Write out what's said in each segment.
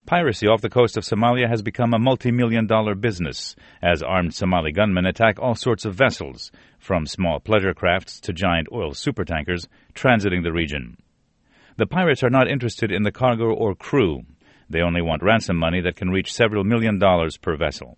Piracy off the coast of Somalia has become a multi-million-dollar business as armed Somali gunmen attack all sorts of vessels, from small pleasure crafts to giant oil supertankers transiting the region. The pirates are not interested in the cargo or crew. They only want ransom money that can reach several $1,000,000 per vessel.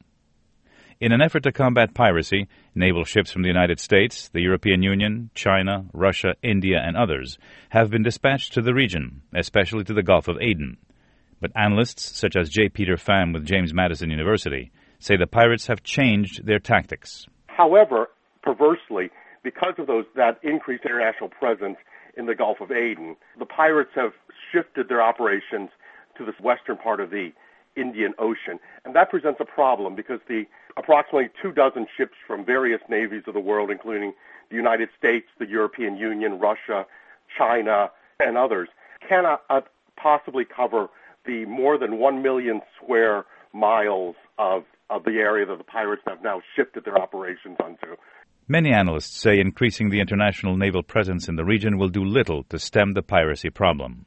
In an effort to combat piracy, naval ships from the United States, the European Union, China, Russia, India, and others have been dispatched to the region, especially to the Gulf of Aden. But analysts such as J. Peter Pham with James Madison University say the pirates have changed their tactics. However, perversely, because of that increased international presence in the Gulf of Aden, the pirates have shifted their operations to the western part of the Indian Ocean. And that presents a problem because the approximately 24 ships from various navies of the world, including the United States, the European Union, Russia, China, and others, cannot possibly cover the more than 1 million square miles of the area that the pirates have now shifted their operations onto. Many analysts say increasing the international naval presence in the region will do little to stem the piracy problem.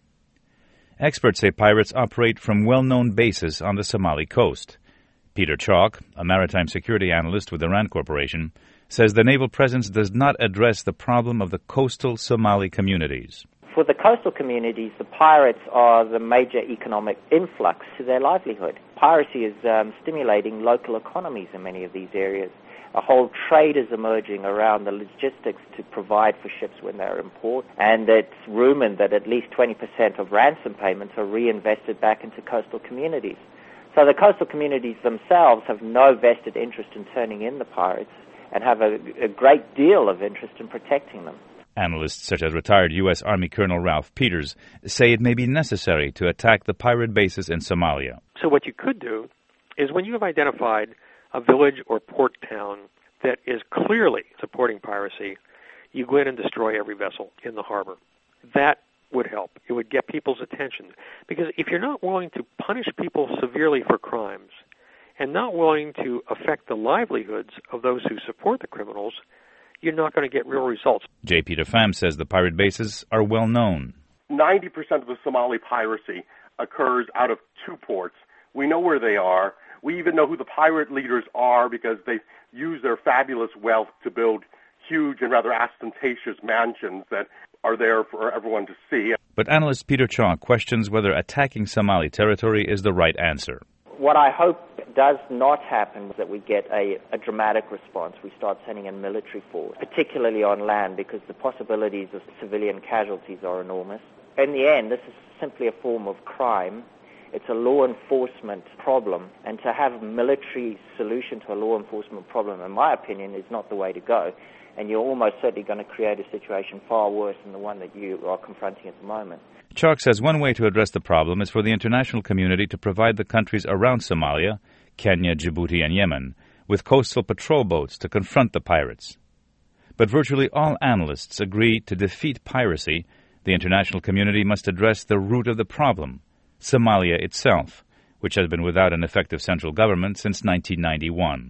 Experts say pirates operate from well-known bases on the Somali coast. Peter Chalk, a maritime security analyst with the RAND Corporation, says the naval presence does not address the problem of the coastal Somali communities. For the coastal communities, the pirates are the major economic influx to their livelihood. Piracy is stimulating local economies in many of these areas. A whole trade is emerging around the logistics to provide for ships when they're in port, and it's rumored that at least 20% of ransom payments are reinvested back into coastal communities. So the coastal communities themselves have no vested interest in turning in the pirates and have a great deal of interest in protecting them. Analysts such as retired U.S. Army Colonel Ralph Peters say it may be necessary to attack the pirate bases in Somalia. So what you could do is when you have identified a village or port town that is clearly supporting piracy, you go in and destroy every vessel in the harbor. That would help. It would get people's attention. Because if you're not willing to punish people severely for crimes and not willing to affect the livelihoods of those who support the criminals, you're not going to get real results. J. Peter Pham says the pirate bases are well known. 90% of the Somali piracy occurs out of 2 ports. We know where they are. We even know who the pirate leaders are because they use their fabulous wealth to build huge and rather ostentatious mansions that are there for everyone to see. But analyst Peter Chalk questions whether attacking Somali territory is the right answer. What I hope does not happen is that we get a dramatic response. We start sending in military force, particularly on land, because the possibilities of civilian casualties are enormous. In the end, this is simply a form of crime. It's a law enforcement problem, and to have a military solution to a law enforcement problem, in my opinion, is not the way to go. And you're almost certainly going to create a situation far worse than the one that you are confronting at the moment. Chalk says one way to address the problem is for the international community to provide the countries around Somalia, Kenya, Djibouti, and Yemen, with coastal patrol boats to confront the pirates. But virtually all analysts agree to defeat piracy, the international community must address the root of the problem, Somalia itself, which has been without an effective central government since 1991.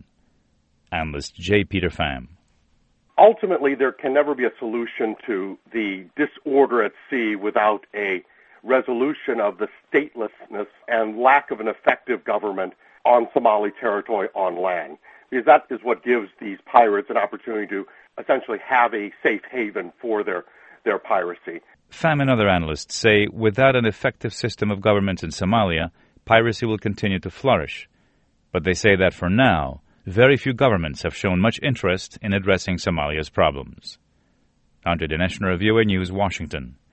Analyst J. Peter Pham. Ultimately, there can never be a solution to the disorder at sea without a resolution of the statelessness and lack of an effective government on Somali territory on land. Because that is what gives these pirates an opportunity to essentially have a safe haven for their piracy. Pham and other analysts say without an effective system of government in Somalia, piracy will continue to flourish. But they say that for now, very few governments have shown much interest in addressing Somalia's problems. Andre Dineshner of VOA News, Washington.